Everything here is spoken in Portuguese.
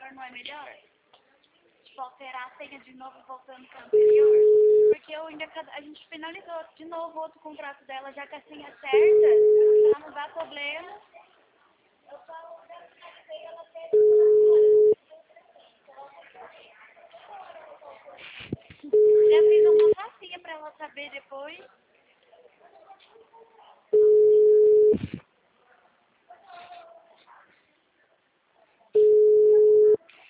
anterior, não é melhor? Tipo, alterar a senha de novo voltando para anterior? Porque eu ainda, a gente finalizou de novo outro contrato dela, já que a senha é certa, pra não dar problema. Já fiz uma facinha pra ela saber depois.